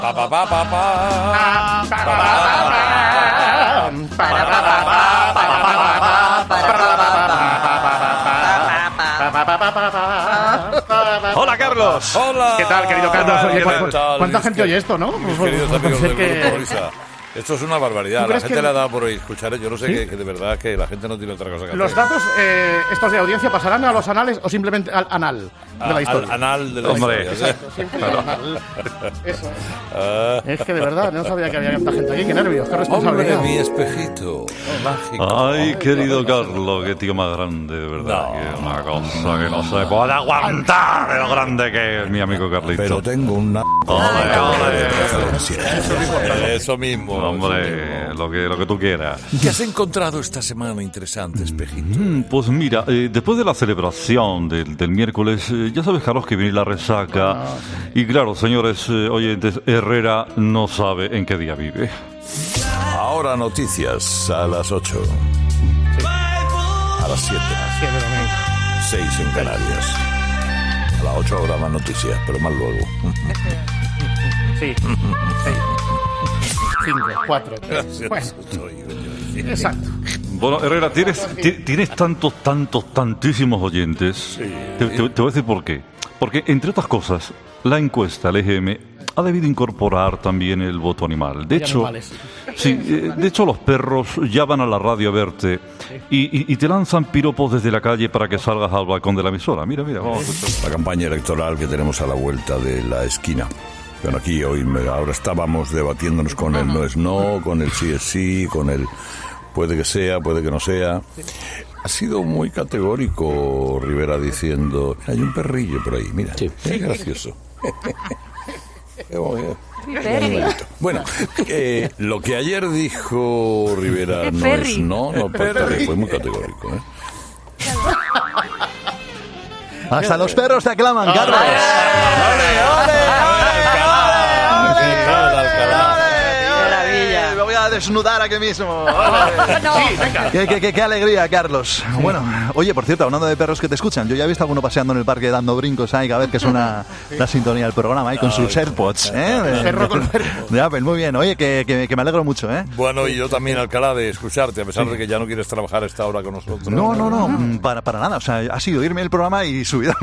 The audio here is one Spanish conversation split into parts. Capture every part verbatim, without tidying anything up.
Pa, pa, pa, pa, pa. Hola, Carlos. Hola. ¿Qué tal, querido Carlos? Oye, ¿Qué ¿cu- tal? ¿Cuánta Mis gente quer- oye esto, no? Mis Pues, queridos pues, amigos es del que- Grupo Risa. Esto es una barbaridad. La crees gente que- le ha dado por escuchar. Yo no sé ¿Sí? que, que de verdad que la gente no tiene otra cosa que ¿Los hacer. datos eh, estos de audiencia pasarán a los anales o simplemente al anal de la Al- historia? al anal de la Hombre. historia, ¿sí? Exacto, siempre al anal. Eso. Ah, Es que de verdad, no sabía que había tanta gente aquí. Qué nervios, qué hombre, responsabilidad. mi espejito mágico. Ay, querido Carlos, qué tío más grande, de verdad. No. Que es una cosa que no se puede aguantar de lo grande que es mi amigo Carlito. Pero tengo una... Ole, ole. Eso mismo. Hombre, lo que, lo que tú quieras. ¿Qué has encontrado esta semana interesante, espejito? Mm, Pues mira, eh, después de la celebración del, del miércoles, eh, ya sabes, Carlos, que viene la resaca. Y claro, señores eh, oyentes, Herrera no sabe en qué día vive. Ahora noticias a las ocho. A las siete. seis en Canarias. A las ocho ahora más noticias, pero más luego. Sí. Seis. Cinco, cuatro, tres. Bueno, exacto. Bueno, Herrera, tienes, ti- tienes tantos, tantos, tantísimos oyentes. Te, te- te voy a decir por qué. Porque, entre otras cosas, la encuesta, el E G M, ha debido incorporar también el voto animal. De Hay hecho, animales. sí, eh, de hecho los perros ya van a la radio a verte y, y- y te lanzan piropos desde la calle para que salgas al balcón de la emisora. Mira, mira, vamos a escuchar. La campaña electoral que tenemos a la vuelta de la esquina. Bueno, aquí hoy, me- ahora estábamos debatiéndonos con el no es no, con el sí es sí, con el puede que sea, puede que no sea. Ha sido muy categórico Rivera diciendo, hay un perrillo por ahí, mira, es gracioso. Qué bonito. Bueno, eh, lo que ayer dijo Rivera no es no, no pues, fue muy categórico, ¿eh? Hasta los perros te aclaman, Carlos. Me voy a desnudar aquí mismo. Qué, qué, qué, qué alegría, Carlos. Bueno, oye, por cierto, hablando de perros que te escuchan, yo ya he visto a alguno paseando en el parque dando brincos ahí, a ver que suena la sintonía del programa ahí con sus AirPods, ¿eh? De, Perro con perro. de Apple, muy bien. Oye, que, que, que me alegro mucho, ¿eh? Bueno, y yo también, Alcalá, de escucharte, a pesar de que ya no quieres trabajar a esta hora con nosotros. No, no, no, mm, para, para nada. O sea, ha sido irme del programa y subir.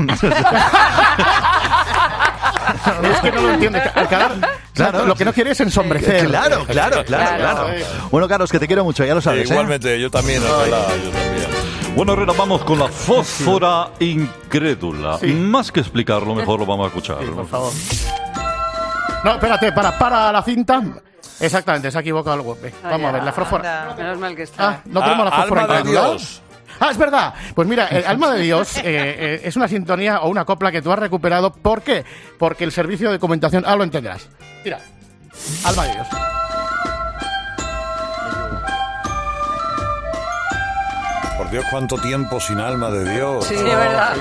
Es que no lo entiende. Alcalá, Claro. lo que no quiere es ensombrecer. Claro, claro, claro, claro. Bueno, Carlos, que te quiero mucho, ya lo Eh, sabes, ¿eh? igualmente, yo también, Alcalá, yo también. Bueno, Herrera, vamos con la fósfora incrédula. Sí. Más que explicarlo, mejor lo vamos a escuchar. Por favor. No, espérate, para, para la cinta. Exactamente, se ha equivocado el golpe. Vamos a ver, la fósfora. Anda, menos mal que está. Ah, no tenemos Ah, la fósfora Alma de incrédula. Dios. Ah, es verdad. Pues mira, el Alma de Dios eh, eh, es una sintonía o una copla que tú has recuperado. ¿Por qué? Porque el servicio de comentación... Ah, lo entenderás. Mira, Alma de Dios. Por Dios, cuánto tiempo sin Alma de Dios. Sí, de verdad.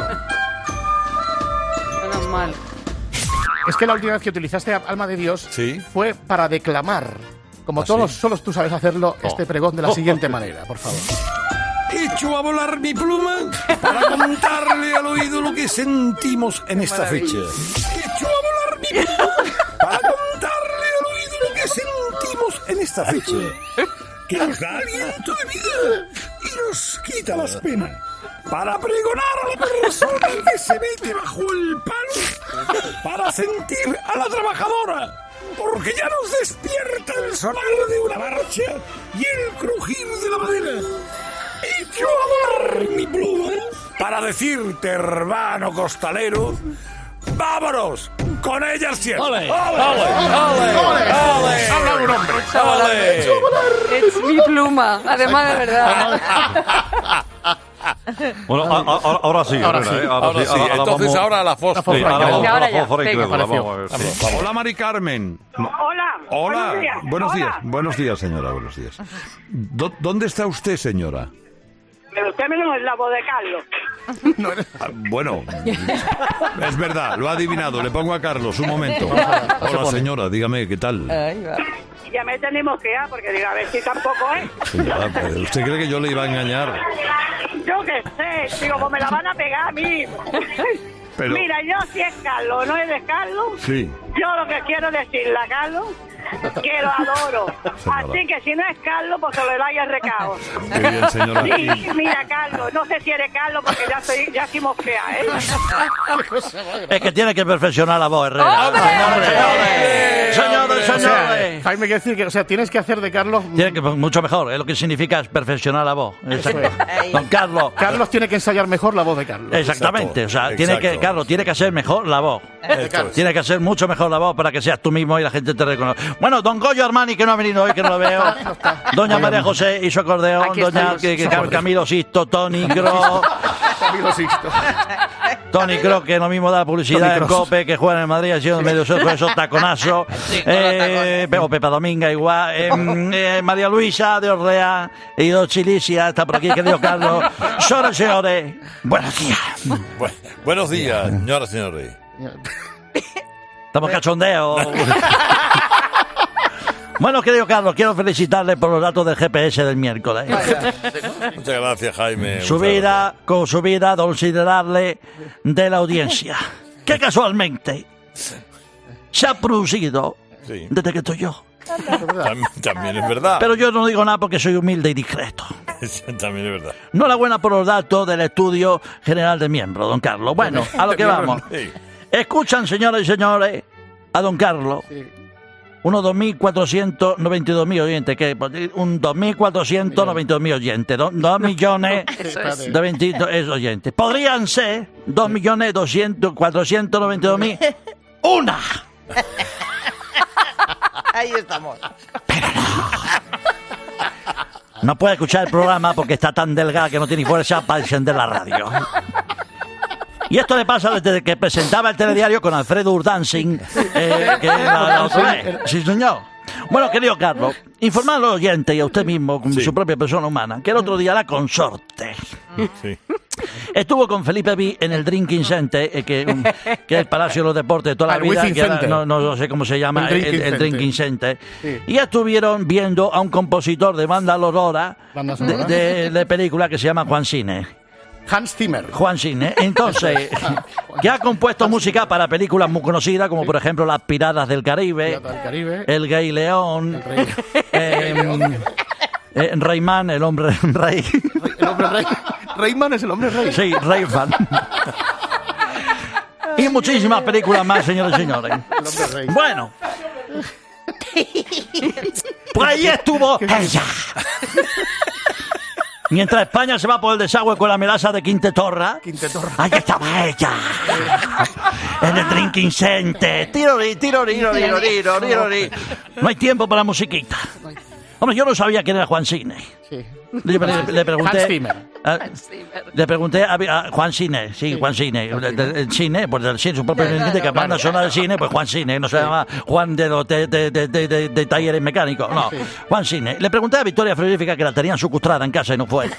Menos mal. Es que la última vez que utilizaste Alma de Dios Sí. fue para declamar. Como ¿Ah, todos, sí? solo tú sabes hacerlo, este pregón de la siguiente manera, por favor. Echo a volar mi pluma para contarle al oído lo que sentimos en esta fecha. Echo a volar mi pluma para contarle al oído lo que sentimos en esta fecha. Que nos da aliento de vida y nos quita las penas. Para pregonar a la persona que se mete bajo el palo, para sentir a la trabajadora, porque ya nos despierta el sonar de una marcha y el crujir de la madera. Echo a volar mi pluma para decirte, hermano costalero, vámonos con ella al cielo. ¡Ole! ¡Ole! ¡Ole! ¡Ole! Habla un hombre. ¡Ole! Es mi pluma, además de verdad. Bueno, a- a- ahora, ahora sí, Ahora Herrera, sí. ¿eh? Ahora sí, ahora entonces vamos- ahora la fósfora. Sí, ahora vamos Ahora con la ya, fósfora venga. incrédula, Apareció. vamos a ver, sí. Hola, Mari Carmen. Hola. Hola. Buenos días. Buenos Hola. días. Buenos días, señora. Buenos días. ¿Dó- ¿Dónde está usted, señora? Pero usted me lo es la voz de Carlos. Ah, bueno, es verdad, lo ha adivinado. Le pongo a Carlos, un momento. Hola, señora, dígame, ¿qué tal? Ahí va. Ya me tenemos que ir, porque digo, a ver si tampoco es. Señora, pues, ¿usted cree que yo le iba a engañar? Yo qué sé. Digo, pues me la van a pegar a mí. Pero- Mira, yo si es Carlos o no es de Carlos, Sí. Yo lo que quiero decirle a Carlos que lo adoro. Señora. Así que si no es Carlos, pues que le vaya el recado. Qué bien, señora. Sí, mira, Carlos, no sé si eres Carlos porque ya soy, ya soy mosquea, ¿eh? Es que tiene que perfeccionar la voz, Herrera. ¡Hombre! Señores, señores, O sea, señores. Jaime, quiere decir que, o sea, tienes que hacer de Carlos. Tiene que, mucho mejor, es lo que significa es perfeccionar la voz. Exacto. Don Carlos. Carlos tiene que ensayar mejor la voz de Carlos. Exactamente, o sea, Exacto. tiene que, Carlos, tiene que hacer mejor la voz. Carlos. Tiene que hacer mucho mejor la voz para que seas tú mismo y la gente te reconozca. Bueno, don Goyo Armani, que no ha venido hoy, que no lo veo. Doña María José y su acordeón. Aquí Doña estamos. que- que- Camilo Sisto, Tony Gro. Camilo Sixto. Tony Kroos, que lo mismo da publicidad Tony en Kroos. Cope, que juega en el Madrid, haciendo medio socio, esos taconazos. Eh, o Pepa Dominga igual. Eh, eh, María Luisa de Orrea y dos Chilicia está por aquí, querido Carlos. Señores, señores, buenos días. Bu- buenos días, señoras y señores. Estamos cachondeos. Bueno, querido Carlos, quiero felicitarle por los datos del G P S del miércoles. Muchas gracias, Jaime. Subida con subida considerable de la audiencia, que casualmente se ha producido Sí. desde que estoy yo. También, también es verdad. Pero yo no digo nada porque soy humilde y discreto. También es verdad. Enhorabuena por los datos del Estudio General de Miembros, don Carlos. Bueno, a lo que vamos. Sí. Escuchan, señoras y señores, a don Carlos. Unos dos mil cuatrocientos noventa y dos mil oyentes, que un dos mil cuatrocientos noventa y dos mil oyentes, do- dos millones Eso es. de veintidós oyentes. Podrían ser dos millones doscientos cuatrocientos noventa y dos mil. ¡Una! Ahí estamos. No puede escuchar el programa porque está tan delgada que no tiene fuerza para encender la radio. Y esto le pasa desde que presentaba el telediario con Alfredo Urdancing, eh, que la, la otra vez. Sí, señor. Bueno, querido Carlos, informar a los oyentes y a usted mismo, como Sí. su propia persona humana, que el otro día la consorte Sí. estuvo con Felipe B en el Drinking Center, eh, que, um, que es el Palacio de los Deportes de toda la Al vida, Wizzing que era- Center. no, no sé cómo se llama, El el, Drinking el Center. Drinking Center. Sí. Y estuvieron viendo a un compositor de banda sonora Banda de, sonora. de, de película que se llama Juan Cine. Hans Zimmer. Juan Cine. Entonces, que ha compuesto música para películas muy conocidas, como por ejemplo Las Piratas del Caribe, Pirata del Caribe. El Gay León, El Rey. eh, eh, Rayman, el hombre rey. El hombre rey. Rayman es el hombre rey. Sí, Rayman. Y muchísimas películas más, señores y señores. El hombre rey. Bueno. Pues ahí estuvo ella. Mientras España se va por el desagüe con la melaza de Quintetorra, Quintetorra. ahí estaba ella. En el Drinking Center. Tirori, tirori, tirori, tirori, tirori. No hay tiempo para musiquita. Hombre, yo no sabía quién era Juan Cine. Sí. Le, le- le pregunté. Hans Zimmer. a- le pregunté a, a Juan Cine, sí, Juan Cine. El, el- el cine, pues del cine, su propio entiende que banda sonora del cine, pues Juan Cine, no se llama Juan de, los- de, de, de, de, de- de talleres mecánicos, no, Juan Cine. Le pregunté a Victoria Frigorífica, que la tenían secuestrada en casa y no fue.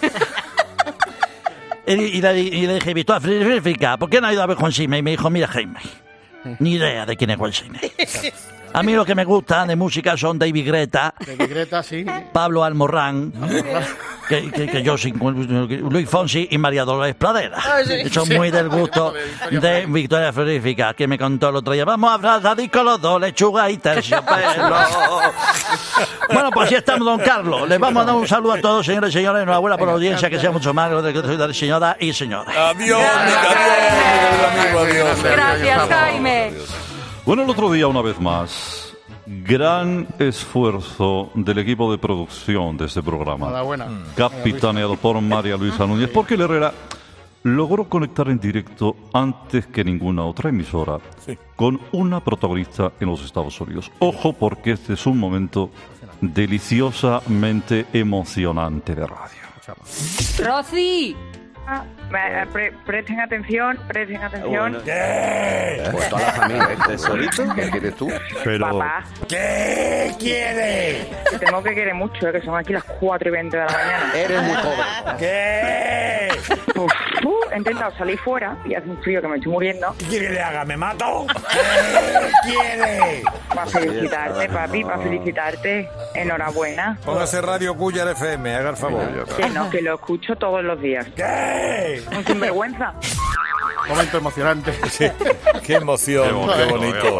Y, y le, y le dije, Victoria Frigorífica, ¿por qué no ha ido a ver Juan Cine? Y me dijo, mira, Jaime, ni idea de quién es Juan Cine. A mí lo que me gusta de música son David Guetta, De Vigreta, sí. Pablo Almorrán, que, que, que yo sin- Luis Fonsi y María Dolores Pradera. Son muy del gusto de Victoria Frigorífica, que me contó el otro día. Vamos a abrazar con los dos, lechuga y terciopelo. Bueno, pues así estamos, don Carlos. Les vamos a dar un saludo a todos, señores y señores. Enhorabuena por la audiencia, que sea mucho más de que soy de señora y señores. Adiós, mi querido amigo, adiós. Gracias, Jaime. Bueno, el otro día, una vez más, gran esfuerzo del equipo de producción de este programa, Enhorabuena. capitaneado por María Luisa Núñez, porque el Herrera logró conectar en directo antes que ninguna otra emisora con una protagonista en los Estados Unidos. Ojo, porque este es un momento deliciosamente emocionante de radio. Rosy. Ah, eh, pre- presten atención, presten atención. Pues toda la familia, ¿este solito? ¿Qué quieres tú? Pero, Papá, ¿Qué quiere? te tengo que querer mucho, eh, que son aquí las cuatro y veinte de la mañana. Eres muy pobre. ¿Qué? Uf, uh, he intentado salir fuera y hace un frío que me estoy muriendo. ¿Qué quiere que le haga? ¿Me mato? ¿Qué quiere? Para felicitarte, papi, para felicitarte. Enhorabuena. póngase Radio Cuyar F M, haga el favor. Que no, que lo escucho todos los días. ¿Qué? Un sinvergüenza. Momento emocionante. Qué emoción, qué bonito. Qué bonito.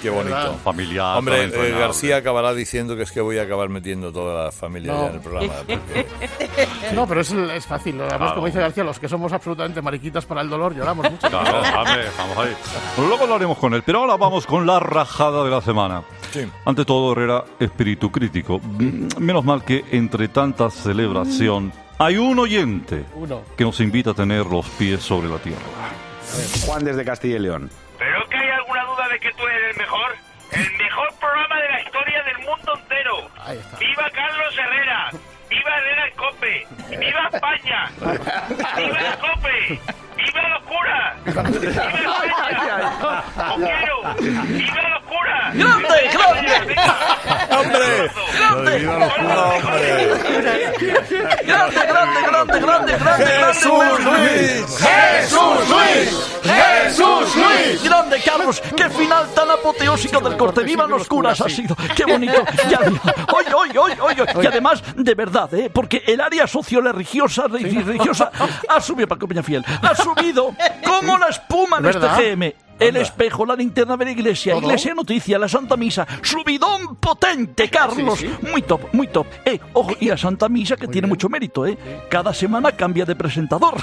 Qué bonito. Familiar. Hombre, eh, García acabará diciendo que es que voy a acabar metiendo toda la familia No. ya en el programa. Porque... No, pero es, es fácil. Además, Claro. como dice García, los que somos absolutamente mariquitas para el dolor lloramos mucho. Claro, hombre, vamos ahí. Luego hablaremos con él, pero ahora vamos con la rajada de la semana. Sí. Ante todo, Herrera, espíritu crítico. Menos mal que entre tanta celebración hay un oyente Uno. que nos invita a tener los pies sobre la tierra. Juan desde Castilla y León. ¿Pero que hay alguna duda de que tú eres el mejor? El mejor programa de la historia del mundo entero. Ahí está. ¡Viva Carlos Herrera! ¡Viva Herrera el Cope! ¡Viva España! ¡Viva el Cope! ¡Viva locura! ¡Viva España! ¡Os quiero! ¡Viva locura! ¡Grande, grande! ¡Hombre! ¡Grande! ¡Viva locura, hombre! ¡Grande, grande, grande, grande, grande! ¡Jesús Luis! ¡Jesús Luis! ¡Jesús Luis! Grande, Carlos, qué final tan apoteósico del corte. ¡Viva los curas ha sido! ¡Qué bonito! Ya, hoy, hoy, hoy, hoy, hoy. Y además, de verdad, ¿eh? Porque el área socio-religiosa religiosa ha subido, Paco Peñafiel, ha subido como la espuma en este ¿Verdad? G M. El espejo, la linterna de la iglesia, ¿Todo? iglesia noticia, la Santa Misa, subidón potente, Carlos. Sí, sí. Muy top, muy top. Eh, ojo, y la Santa Misa que tiene mucho mérito, ¿eh? Cada semana cambia de presentador.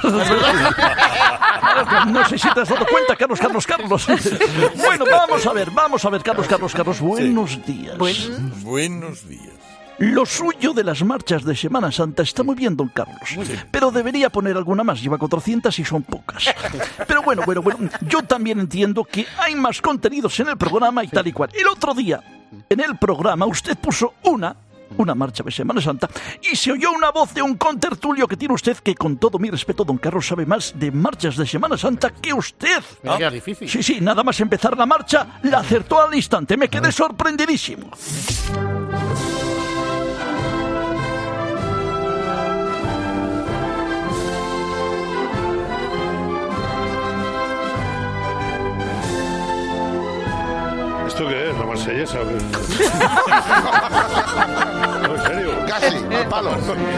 No sé si te has dado cuenta, Carlos, Carlos, Carlos. Bueno, vamos a ver, vamos a ver, Carlos, Carlos, Carlos. Buenos días. Buenos días. Lo suyo de las marchas de Semana Santa está muy bien, don Carlos. Pero debería poner alguna más. Lleva cuatrocientas y son pocas. Pero bueno, bueno, bueno. Yo también entiendo que hay más contenidos en el programa y tal y cual. El otro día, en el programa, usted puso una... una marcha de Semana Santa, y se oyó una voz de un contertulio que tiene usted, que con todo mi respeto, don Carlos, sabe más de marchas de Semana Santa que usted. Mira que era difícil. Sí, sí, nada más empezar la marcha, la acertó al instante. Me quedé sorprendidísimo. ¿Esto qué es? ¿La marsellesa o qué? No, en serio. Casi, al palo.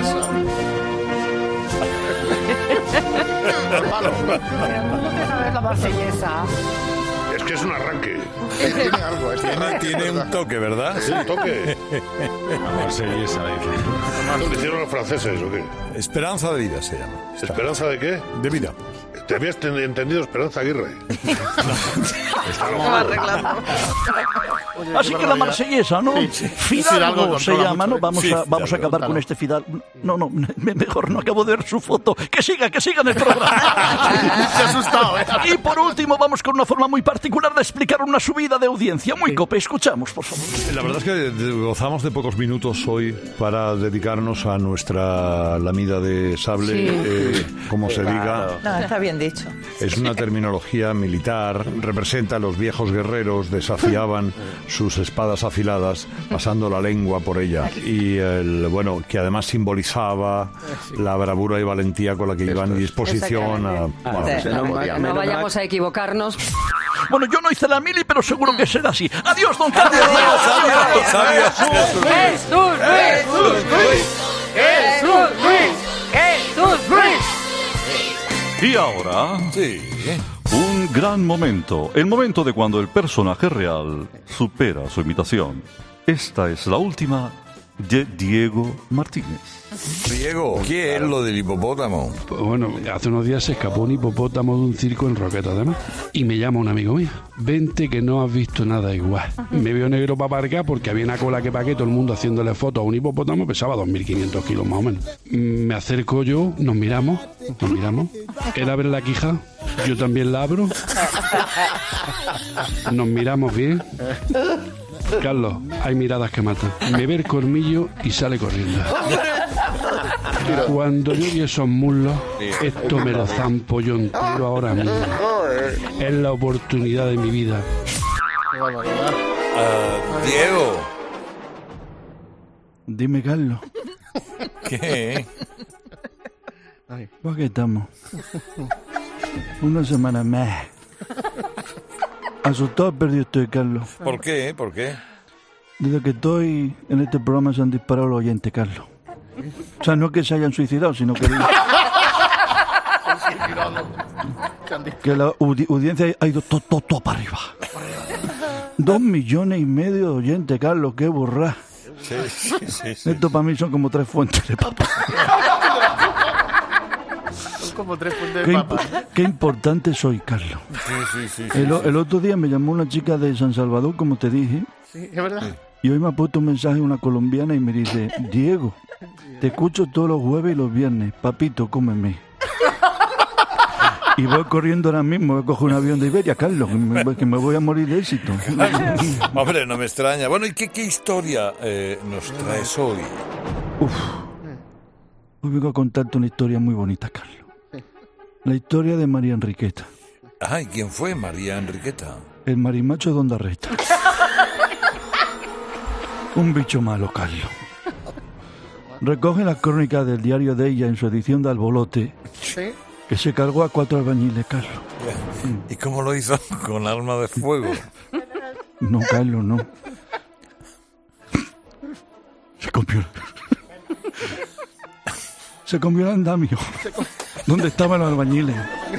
Al palo. Pero tú no te sabes la marsellesa. Es que es un arranque. Tiene algo, es Tiene, tiene un toque, ¿verdad? Sí, un toque. La marsellesa, ¿Esto lo hicieron los franceses o qué? Esperanza de vida se llama. ¿Esperanza de qué? De vida. Te habías ten- entendido Esperanza Aguirre. Así que la marsellesa, ¿no? Sí, sí. Fidalgo Fidalgo se controla llama, mucho, ¿no? ¿eh? Vamos Sí, a, vamos a Fidalgo, acabar con claro. este Fidalgo. No, no, me- mejor no acabo de ver su foto. Que siga, que siga en el programa. Se ha asustado, ¿eh? Y por último, vamos con una forma muy particular de explicar una subida de audiencia. Muy cope, escuchamos, por favor. La verdad es que de- gozamos de pocos minutos hoy para dedicarnos a nuestra lamida de sable, Sí. eh, como se diga. No, está bien dicho. Es una terminología militar, representa a los viejos guerreros, desafiaban sus espadas afiladas, pasando la lengua por ella. Y el, bueno, que además simbolizaba la bravura y valentía con la que iban en disposición a... bueno, Sí, se no, no moría. no Menos vayamos a equivocarnos. Bueno, yo no hice la mili, pero seguro que será así. Adiós, don Carlos. ¡Adiós, adiós! ¡Jesús Luis! ¡Jesús Luis! ¡Jesús Luis! Y ahora, Sí. un gran momento. El momento de cuando el personaje real supera su imitación. Esta es la última de Diego Martínez. Diego, ¿qué es lo del hipopótamo? Pues bueno, hace unos días se escapó un hipopótamo de un circo en Roqueta, además. Y me llama un amigo mío. Vente que no has visto nada igual. Me vio negro para aparcar porque había una cola que pagué todo el mundo haciéndole fotos a un hipopótamo, pesaba dos mil quinientos kilos más o menos. Mm, Me acerco yo, nos miramos, nos miramos. Él abre la quija, yo también la abro. Nos miramos bien. Carlos, hay miradas que matan. Me ve el colmillo y sale corriendo. Cuando yo vi esos muslos, esto me lo zampo yo entero ahora mismo. Es la oportunidad de mi vida. Ah, Diego. Dime, Carlos, ¿Qué? ¿por qué estamos? Una semana más. Asustado, perdido estoy, Carlos. ¿Por qué? ¿Por qué? Desde que estoy en este programa se han disparado los oyentes, Carlos. O sea, no es que se hayan suicidado, sino que... que la audi- audiencia ha ido todo, todo, todo para arriba. Dos millones y medio de oyentes, Carlos, qué burra. Sí, sí, sí, sí. Esto para mí son como tres fuentes de papa. Son como tres fuentes Qué, de imp- papa. qué importante soy, Carlos. Sí, sí, sí, sí, El, o- sí. el otro día me llamó una chica de San Salvador, como te dije, Sí, es verdad. y hoy me ha puesto un mensaje una colombiana y me dice, Diego, te escucho todos los jueves y los viernes, papito, cómeme. Y voy corriendo ahora mismo, voy a coger un avión de Iberia, Carlos, que me, que me voy a morir de éxito. Hombre, no me extraña. Bueno, ¿y qué, qué historia eh, nos traes hoy? Uf. Hoy vengo a contarte una historia muy bonita, Carlos. La historia de María Enriqueta, Ay, ¿quién fue María Enriqueta? el marimacho de Onda Reta. Un bicho malo, Carlos. Recoge las crónicas del diario de ella en su edición de Albolote, Sí. que se cargó a cuatro albañiles, Carlos. ¿Y cómo lo hizo? Con arma de fuego. No, Carlos, no. Se comió. Se comió el andamio. ¿Dónde estaban los albañiles?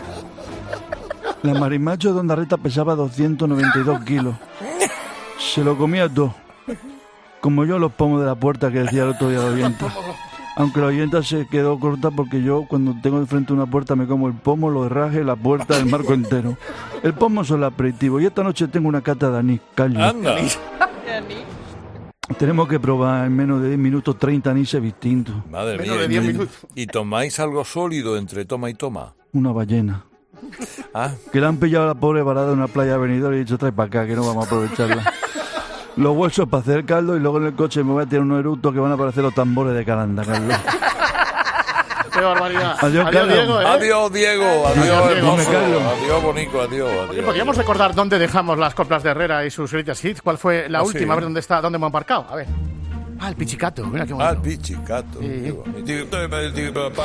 La marimacho de Onda Reta pesaba doscientos noventa y dos kilos. Se lo comía todo. Como yo los pomos de la puerta que decía el otro día la oyenta. Aunque la oyenta se quedó corta porque yo cuando tengo de frente una puerta me como el pomo, los herrajes, la puerta, el marco entero. El pomo es el aperitivo. Y esta noche tengo una cata de anís, Carlos. Anda. Tenemos que probar en menos de diez minutos treinta anises distintos. Madre Menos mía. de diez ¿y- minutos. ¿Y tomáis algo sólido entre toma y toma? Una ballena. Ah, Que le han pillado a la pobre varada en una playa venidora y he dicho, trae para acá, que no vamos a aprovecharla. Los huesos para hacer caldo y luego en el coche me voy a tirar unos eructos que van a parecer los tambores de Calanda, Carlos. Qué barbaridad. Adiós, Carlos. Diego, ¿eh? adiós, Diego. Adiós, Adiós, Diego. hermoso. Carlos. Adiós, bonito. Adiós, Oye, adiós. podríamos recordar dónde dejamos las coplas de Herrera y sus greatest hits. ¿Cuál fue la Ah, última? sí. A ver dónde está, dónde hemos embarcado. A ver. Ah, el pichicato. Mira qué Ah, bonito. el pichicato. Sí. Qué bonito.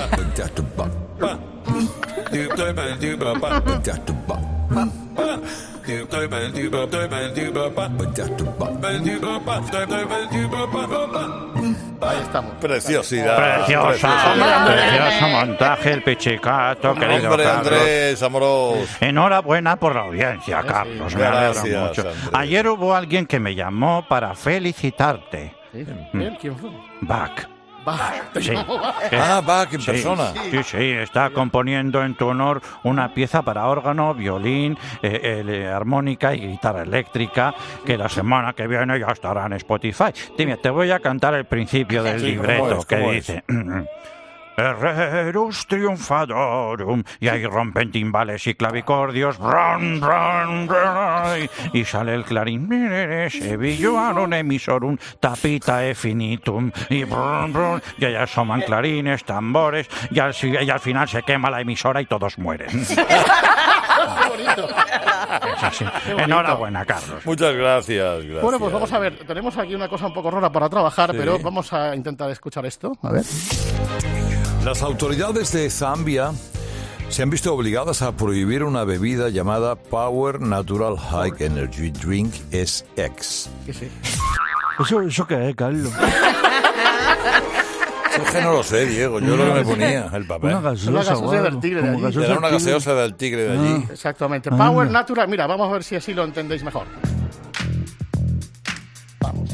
Ahí estamos. Preciosidad. Preciosa, precioso montaje, el pichicato, querido Hombre, Carlos. Andrés, amoroso. Enhorabuena por la audiencia, Carlos. Me alegro Gracias, mucho. Andrés. Ayer hubo alguien que me llamó para felicitarte. ¿Sí? ¿Quién? ¿Quién fue? Bach. Va. Sí. Ah, Bach en Sí, persona. Sí, sí, está componiendo en tu honor una pieza para órgano, violín, eh, eh, armónica y guitarra eléctrica, que la semana que viene ya estará en Spotify. Dime, te voy a cantar el principio del Sí, ¿cómo libreto es? que ¿Cómo dice... Herrerus triunfadorum, y ahí rompen timbales y clavicordios, bron, bron, bron, y sale el clarín, sevilluarum emisorum, tapita e finitum, y bron, bron, y allá asoman clarines, tambores, y al, si- y al final se quema la emisora y todos mueren. Es así. Enhorabuena, Carlos. Muchas gracias, gracias. Bueno, pues vamos a ver. Tenemos aquí una cosa un poco rara para trabajar, Sí. pero vamos a intentar escuchar esto. A ver. Las autoridades de Zambia se han visto obligadas a prohibir una bebida llamada Power Natural High Energy Drink S X. ¿Qué sí? ¿Eso, eso qué es, Carlos? Es que no lo sé, Diego. Yo lo que me ponía el papel. Una gaseosa, Una gaseosa o algo, del tigre de como allí. gaseosa Era una del tigre. gaseosa del tigre de allí. Exactamente. Anda. Power Natural. Mira, vamos a ver si así lo entendéis mejor. Vamos.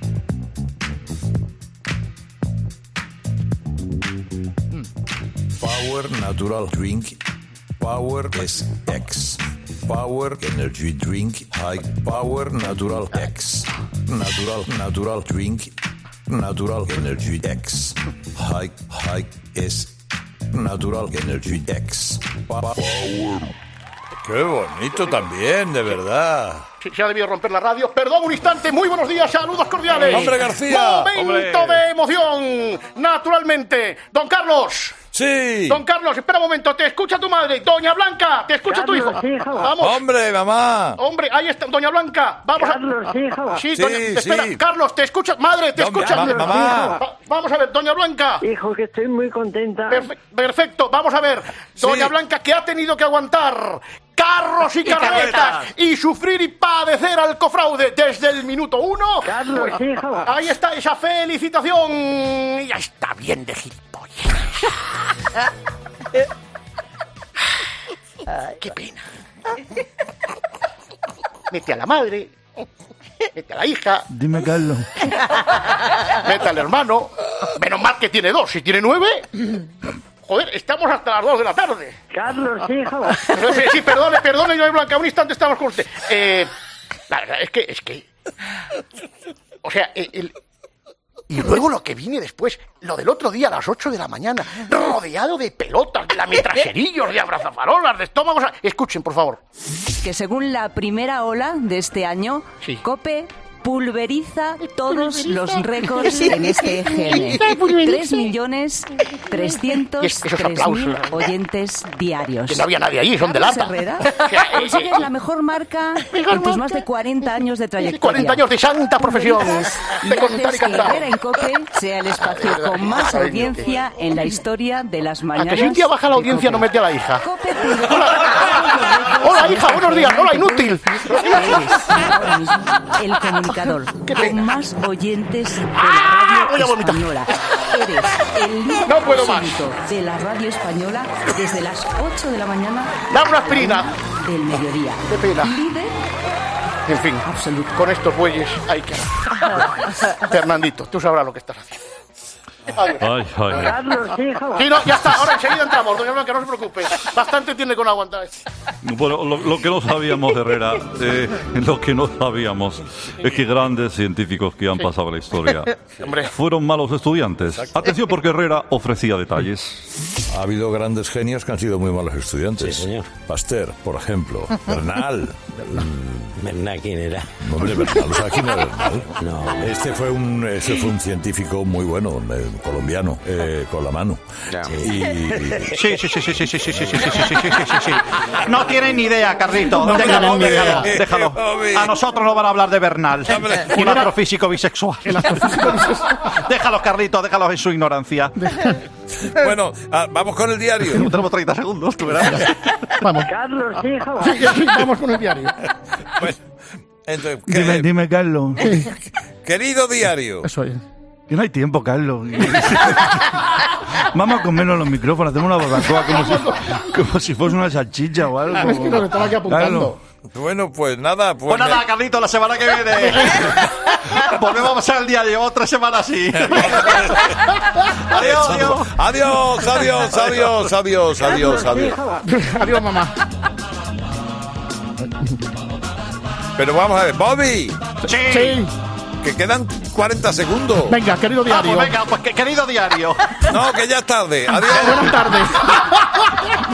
Power Natural Drink. Power S X. Power Energy Drink. High Power Natural X. Natural Natural Drink. Natural Energy X. High High S. Natural Energy X. Power. Qué bonito también, de verdad. Sí, se ha debido romper la radio. Perdón, un instante. Muy buenos días, saludos cordiales. ¡Hombre, García! Momento ¡Hombre! de emoción. Naturalmente. Don Carlos. Sí. Don Carlos, espera un momento. Te escucha tu madre. Doña Blanca, te escucha tu hijo. Carlos, hijo. Vamos. Hombre, mamá. Hombre, ahí está, Doña Blanca. Vamos Carlos, a... hijo. Sí, Sí, doña... sí. Espera, Carlos, te escucha. Madre, te No, escucha. ma- mamá. Va- Vamos a ver, Doña Blanca. Hijo, que estoy muy contenta. Perfe- Perfecto, vamos a ver. Doña Sí. Blanca, que ha tenido que aguantar carros y, Y carretas, carretas. y sufrir y padecer alcofraude desde el minuto uno. Carlos, hijo. Ahí está esa felicitación. Ya está bien de gilipollas. Qué pena. Mete a la madre, mete a la hija, Dime, Carlos. mete al hermano. Menos mal que tiene dos, si tiene nueve... Joder, estamos hasta las dos de la tarde. Carlos, hijo. Sí, sí, perdone, perdone, yo Blanca, un instante estamos con usted. Eh, la verdad es que, es que... O sea, el... el- y luego lo que viene después, lo del otro día a las ocho de la mañana, rodeado de pelotas, de lametraserillos, de abrazafarolas, de estómagos... Escuchen, por favor. Que según la primera ola de este año, COPE pulveriza todos los récords en este E G N. tres millones trescientos tres mil oyentes diarios. Que no había nadie allí, son de Carlos lata. Herrera, consigues la mejor marca en tus más de cuarenta años de trayectoria. cuarenta años de santa profesión. Y De contar y haces que cantar. Herrera en COPE sea el espacio con más audiencia en la historia de las A mañanas. que si un día baja la audiencia no mete a la hija. COPE Hola, hija, buenos días. Hola, inútil. Eres ahora mismo el comunicador con más oyentes de la voy a radio vomitar. española. Eres el líder No puedo más. absoluto de la radio española desde las ocho de la mañana. Dame una aspirina. Del mediodía. Qué pena. Líder En fin, absoluto. con estos bueyes hay que... Fernandito, tú sabrás lo que estás haciendo. Ay, ay. Carlos, hijo. Sí, no, ya está, ahora enseguida entramos, doña Blanca, no se preocupe. Bastante tiene con aguantar esto. Bueno, lo, lo que no sabíamos, Herrera, eh, lo que no sabíamos es que grandes científicos que han pasado a la historia Hombre. fueron malos estudiantes. Atención, porque Herrera ofrecía detalles. Ha habido grandes genios que han sido muy malos estudiantes. Sí, señor. Pasteur, por ejemplo. Bernal. ¿Bernal quién era? Hombre, Bernal, ¿sabes quién era Bernal? No. Este fue un, este fue un científico muy bueno, eh, colombiano, eh, con la mano. Y... Sí, sí, sí, sí, sí, sí, sí, sí, sí, sí, sí, sí, sí, sí. No tienen ni idea, Carlito. No Déjalo, tienen ni déjalo, idea. déjalo. A nosotros no van a hablar de Bernal, un astrofísico bisexual. Déjalos, Carlito, déjalos en su ignorancia. Bueno, ah, vamos con el diario. Tenemos treinta segundos, tú verás. Vamos. Carlos, hijo. Sí, sí, vamos con el diario. Bueno, entonces, ¿qué- Dime, dime, Carlos. querido diario, Eso es. Que no hay tiempo, Carlos. Vamos a comernos los micrófonos, hacemos una barbacoa como si, como si fuese una salchicha o algo. Es que nos estaba aquí apuntando. bueno, pues nada, pues, Pues nada, me- Carlito, la semana que viene volvemos a pasar el diario otra semana así. Adiós, adiós. Adiós, adiós, adiós, adiós, adiós, adiós. Adiós, mamá. Pero vamos a ver, Bobby, Sí. Sí. que quedan cuarenta segundos. Venga, querido Ah, diario. pues venga, pues que- querido diario. No, que ya es tarde. Adiós. Buenas tardes.